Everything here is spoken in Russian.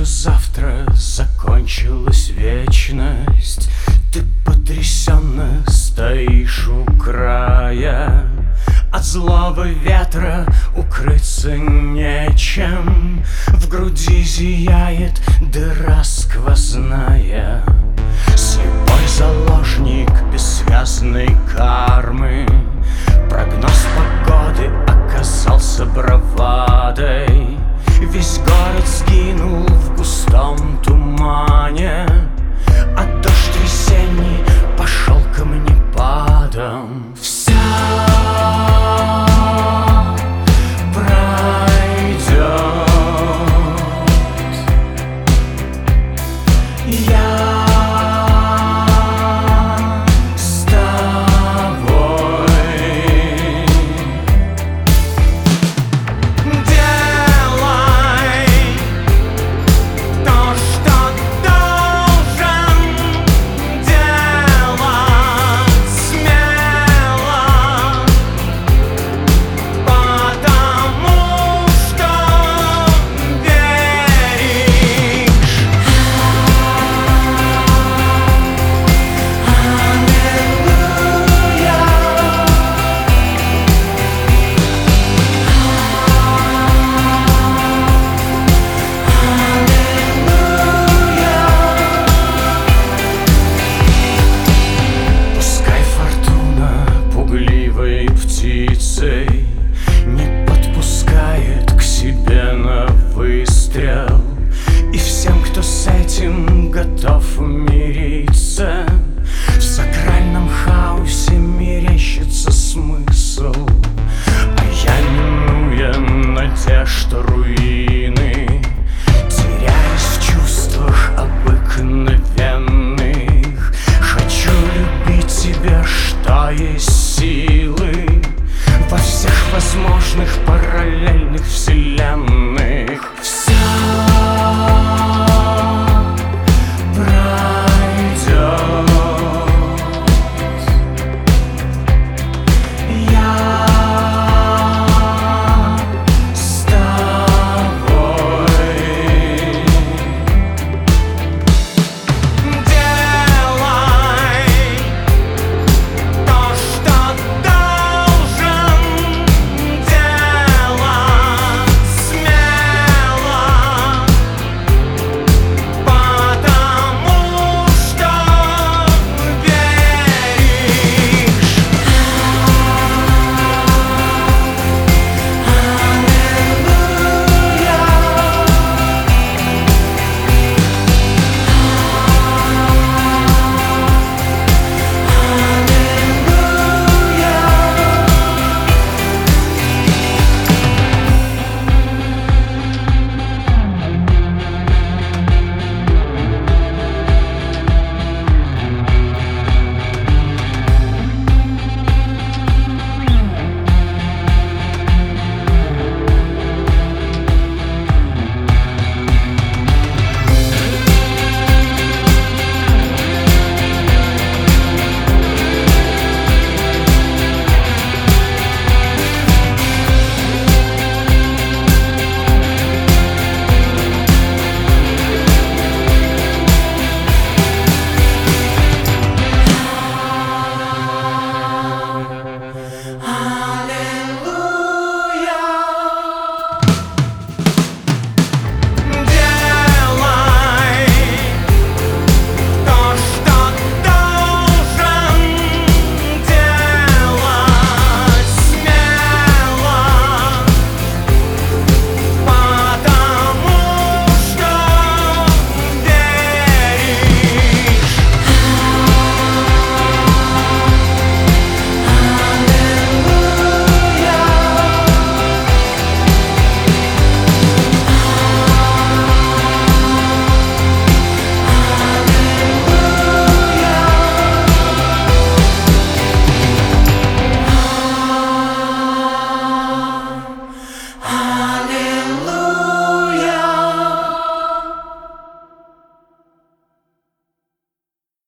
завтра закончилась вечность. Ты потрясенно стоишь у края, от злого ветра укрыться нечем. В груди зияет дыра сквозная. Слепой заложник бессвязной кармы. Прогноз погоды оказался бравадой. Весь город сгинул в густом тумане, а дождь весенний пошел камнепадом. Все пройдет, я с тобой. Делай то, что должен делать смело, потому что веришь. Пускай фортуна пугливой птицей не подпускает к себе на выстрел.